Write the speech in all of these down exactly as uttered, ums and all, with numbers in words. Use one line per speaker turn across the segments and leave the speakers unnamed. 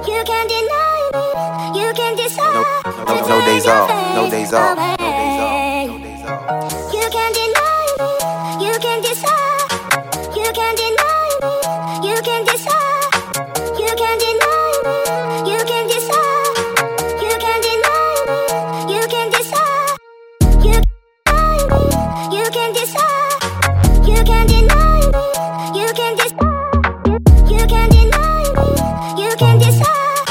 You can deny me, you can decide.
No, no, no days off, no days off, no days off, no days off.
You can deny me, you can decide. You can deny me, you can decide. You can deny me, you can decide. You can deny me, you can decide. You can deny me, you can decide. You can deny me, you can decide. You can deny me, you can decide.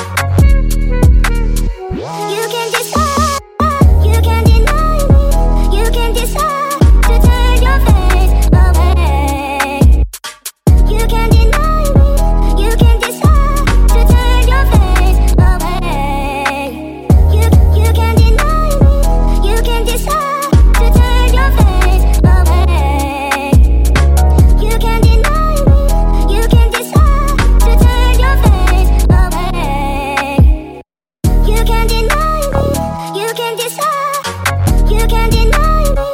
You can decide. You can deny me, you can decide to turn your face away. You can deny me, you can decide to turn your face away. You you can deny me, you can decide to turn your face away. You can deny me, you can decide to turn your face away. You can deny me, you can decide. You can deny me.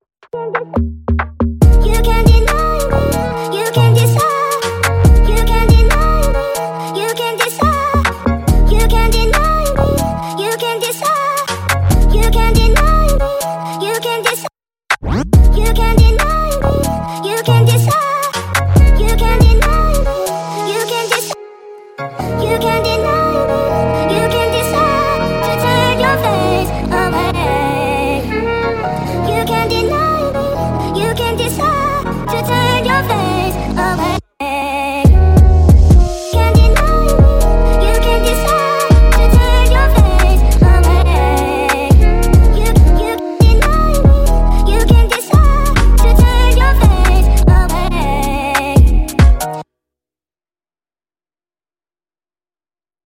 You can deny me, you can decide. You can deny me, you can decide. You can deny me, you can decide. You can deny me, you can decide. You can deny me, you can decide. You can deny me, you can decide. You can deny